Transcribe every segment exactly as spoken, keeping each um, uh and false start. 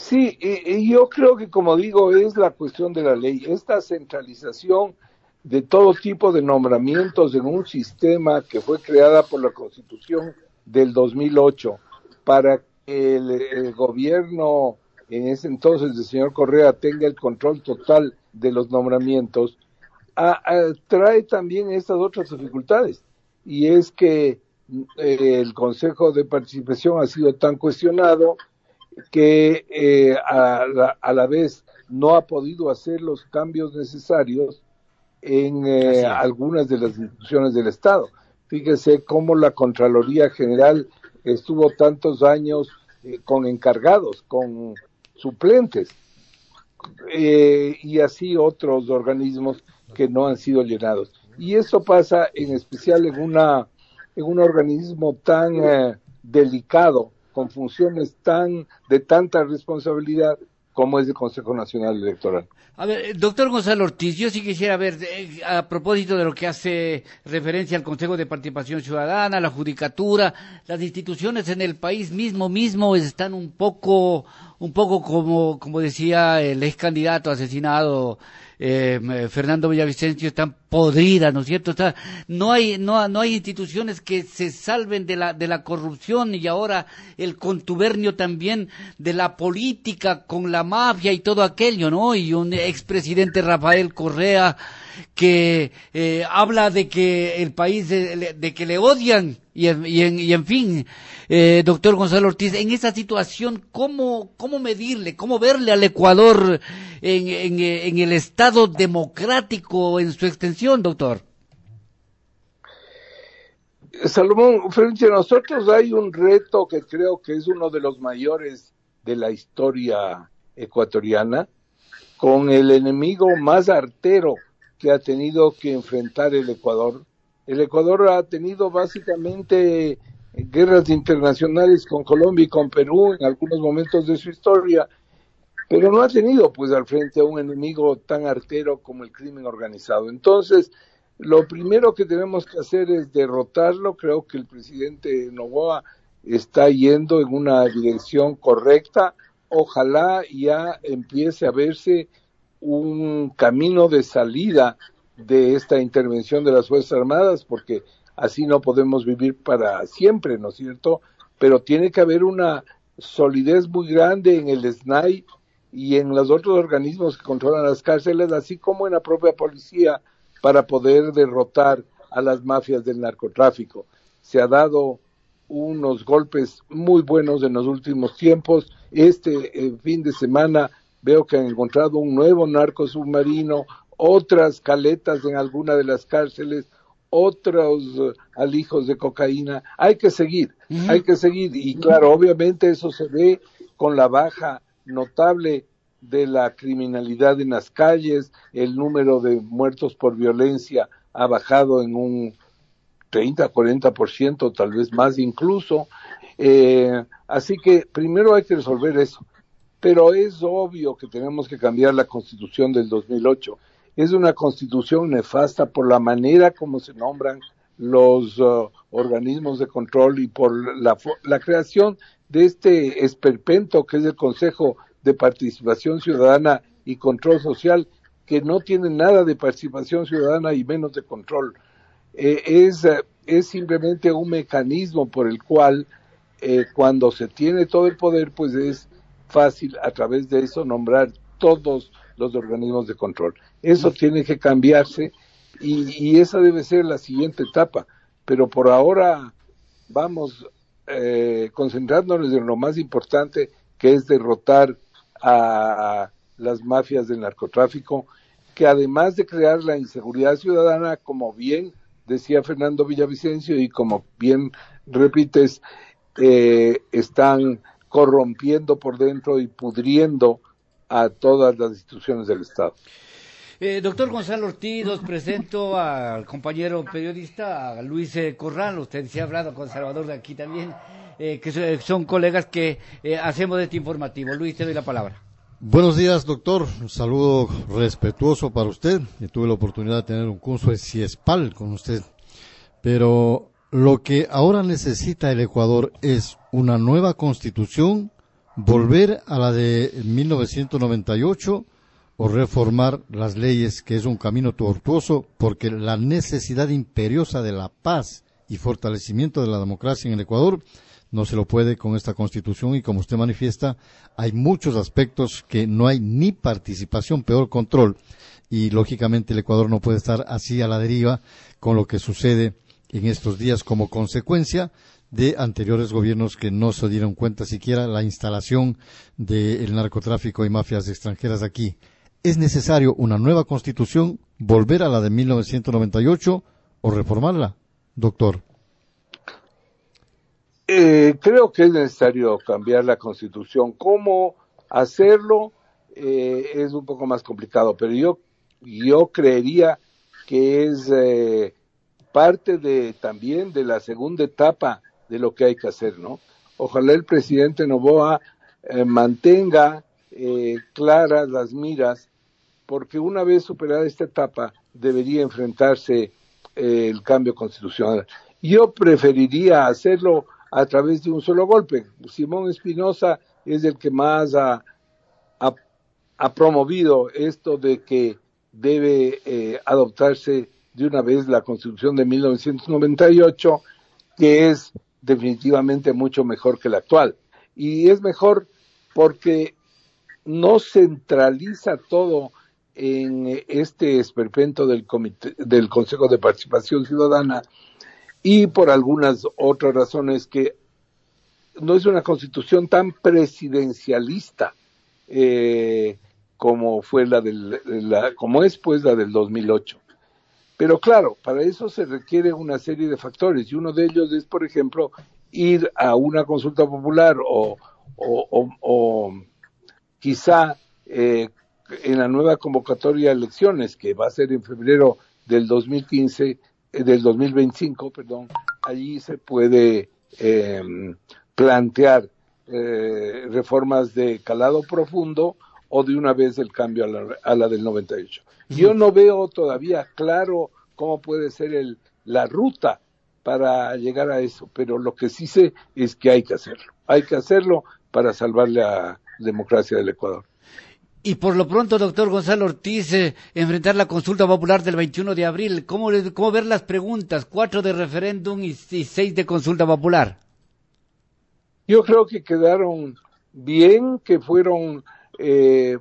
Sí, y, y yo creo que, como digo, es la cuestión de la ley. Esta centralización de todo tipo de nombramientos en un sistema que fue creada por la Constitución del dos mil ocho para que el, el gobierno, en ese entonces del señor Correa, tenga el control total de los nombramientos, a, a, trae también estas otras dificultades. Y es que eh, el Consejo de Participación ha sido tan cuestionado que eh, a, la, a la vez no ha podido hacer los cambios necesarios en eh, algunas de las instituciones del Estado. Fíjese cómo la Contraloría General estuvo tantos años eh, con encargados, con suplentes, eh, y así otros organismos que no han sido llenados. Y eso pasa en especial en una en un organismo tan eh, delicado, con funciones tan de tanta responsabilidad como es el Consejo Nacional Electoral. A ver, doctor Gonzalo Ortiz, yo sí quisiera ver, eh, a propósito de lo que hace referencia al Consejo de Participación Ciudadana, la Judicatura, las instituciones en el país mismo mismo están un poco, un poco como, como decía el ex candidato asesinado, eh, Fernando Villavicencio, están podridas, ¿no es cierto? Está, no hay, no, no hay instituciones que se salven de la, de la corrupción, y ahora el contubernio también de la política con la mafia y todo aquello, ¿no? Y un expresidente Rafael Correa que eh, habla de que el país, de, de que le odian, y, y, en, y en fin, eh, doctor Gonzalo Ortiz, en esa situación, ¿cómo, cómo medirle, cómo verle al Ecuador en, en, en el Estado democrático en su extensión, doctor? Salomón, frente a nosotros hay un reto que creo que es uno de los mayores de la historia ecuatoriana, con el enemigo más artero que ha tenido que enfrentar el Ecuador. El Ecuador ha tenido básicamente guerras internacionales con Colombia y con Perú en algunos momentos de su historia, pero no ha tenido pues al frente a un enemigo tan artero como el crimen organizado. Entonces, lo primero que tenemos que hacer es derrotarlo. Creo que el presidente Noboa está yendo en una dirección correcta. Ojalá ya empiece a verse un camino de salida de esta intervención de las Fuerzas Armadas, porque así no podemos vivir para siempre, ¿no es cierto? Pero tiene que haber una solidez muy grande en el S N A I y en los otros organismos que controlan las cárceles, así como en la propia policía, para poder derrotar a las mafias del narcotráfico. Se ha dado unos golpes muy buenos en los últimos tiempos. Este eh, fin de semana veo que han encontrado un nuevo narco submarino, otras caletas en alguna de las cárceles, otros uh, alijos de cocaína. Hay que seguir, uh-huh. hay que seguir. Y claro, obviamente eso se ve con la baja notable de la criminalidad en las calles. El número de muertos por violencia ha bajado en un treinta, cuarenta por ciento, tal vez más incluso. Eh, así que primero hay que resolver eso. Pero es obvio que tenemos que cambiar la Constitución del dos mil ocho. Es una Constitución nefasta por la manera como se nombran los uh, organismos de control y por la, la creación de este esperpento que es el Consejo de Participación Ciudadana y Control Social, que no tiene nada de participación ciudadana y menos de control. Eh, es, uh, es simplemente un mecanismo por el cual eh, cuando se tiene todo el poder, pues es fácil a través de eso nombrar todos los organismos de control. Eso tiene que cambiarse y, y esa debe ser la siguiente etapa. Pero por ahora vamos eh, concentrándonos en lo más importante, que es derrotar a las mafias del narcotráfico, que además de crear la inseguridad ciudadana, como bien decía Fernando Villavicencio y como bien repites, eh, están corrompiendo por dentro y pudriendo a todas las instituciones del Estado. Eh, doctor Gonzalo Ortiz, los presento al compañero periodista a Luis eh, Corral. Usted se ha hablado con Salvador de aquí también, eh, que son colegas que eh, hacemos este informativo. Luis, te doy la palabra. Buenos días, doctor. Un saludo respetuoso para usted. Yo tuve la oportunidad de tener un curso de CIESPAL con usted. Pero lo que ahora necesita el Ecuador es una nueva constitución ¿volver a la de mil novecientos noventa y ocho o reformar las leyes, que es un camino tortuoso, porque la necesidad imperiosa de la paz y fortalecimiento de la democracia en el Ecuador no se lo puede con esta Constitución, y como usted manifiesta, hay muchos aspectos que no hay ni participación, peor control, y lógicamente el Ecuador no puede estar así a la deriva con lo que sucede en estos días como consecuencia de anteriores gobiernos que no se dieron cuenta siquiera la instalación del narcotráfico y mafias extranjeras aquí. ¿Es necesario una nueva Constitución, volver a la de mil novecientos noventa y ocho o reformarla, doctor? Eh, creo que es necesario cambiar la Constitución. ¿Cómo hacerlo? Eh, es un poco más complicado, pero yo, yo creería que es eh, parte de también de la segunda etapa de lo que hay que hacer, ¿no? Ojalá el presidente Noboa eh, mantenga eh, claras las miras, porque una vez superada esta etapa debería enfrentarse eh, el cambio constitucional. Yo preferiría hacerlo a través de un solo golpe. Simón Espinosa es el que más ha, ha, ha promovido esto de que debe eh, adoptarse de una vez la Constitución de mil novecientos noventa y ocho, que es definitivamente mucho mejor que la actual. Y es mejor porque no centraliza todo en este esperpento del comité, del Consejo de Participación Ciudadana, y por algunas otras razones, que no es una constitución tan presidencialista eh, como fue la del la, como es pues la del dos mil ocho. Pero claro, para eso se requiere una serie de factores, y uno de ellos es, por ejemplo, ir a una consulta popular o, o, o, o quizá eh, en la nueva convocatoria de elecciones, que va a ser en febrero del dos mil quince, eh, del dos mil veinticinco, perdón, allí se puede eh, plantear eh, reformas de calado profundo, o de una vez el cambio a la, a la del noventa y ocho. Yo no veo todavía claro cómo puede ser el, la ruta para llegar a eso, pero lo que sí sé es que hay que hacerlo. Hay que hacerlo para salvar la democracia del Ecuador. Y por lo pronto, doctor Gonzalo Ortiz, eh, enfrentar la consulta popular del veintiuno de abril, ¿cómo, cómo ver las preguntas? Cuatro de referéndum y, y seis de consulta popular. Yo creo que quedaron bien, que fueron eh,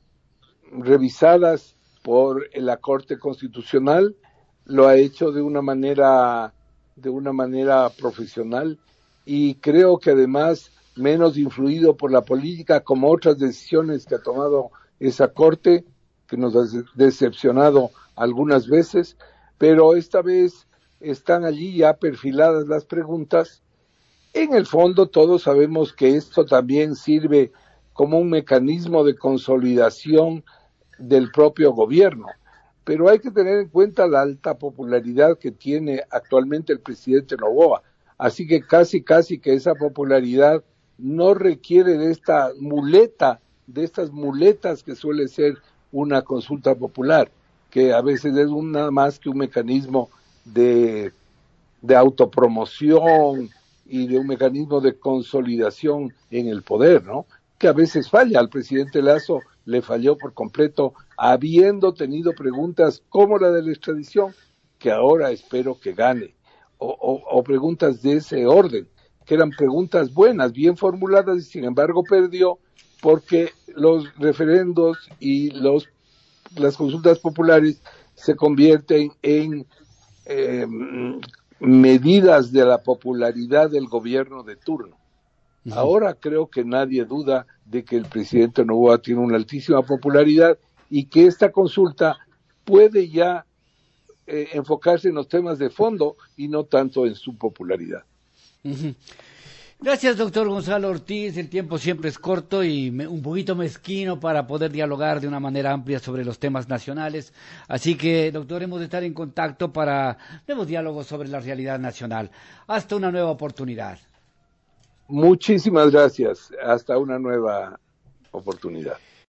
revisadas por la Corte Constitucional. Lo ha hecho de una manera, de una manera profesional, y creo que además menos influido por la política, como otras decisiones que ha tomado esa Corte, que nos ha decepcionado algunas veces, pero esta vez están allí ya perfiladas las preguntas. En el fondo todos sabemos que esto también sirve como un mecanismo de consolidación del propio gobierno, pero hay que tener en cuenta la alta popularidad que tiene actualmente el presidente Noboa, así que casi casi que esa popularidad no requiere de esta muleta, de estas muletas que suele ser una consulta popular, que a veces es un, nada más que un mecanismo de, de autopromoción y de un mecanismo de consolidación en el poder, ¿no? Que a veces falla. Al presidente Lasso le falló por completo, habiendo tenido preguntas como la de la extradición, que ahora espero que gane, o, o, o preguntas de ese orden, que eran preguntas buenas, bien formuladas, y sin embargo perdió porque los referendos y los las consultas populares se convierten en eh, medidas de la popularidad del gobierno de turno. Uh-huh. Ahora creo que nadie duda de que el presidente Noboa tiene una altísima popularidad, y que esta consulta puede ya eh, enfocarse en los temas de fondo y no tanto en su popularidad. Uh-huh. Gracias, doctor Gonzalo Ortiz. El tiempo siempre es corto y me, un poquito mezquino para poder dialogar de una manera amplia sobre los temas nacionales. Así que, doctor, hemos de estar en contacto para nuevos diálogos sobre la realidad nacional. Hasta una nueva oportunidad. Muchísimas gracias. Hasta una nueva oportunidad.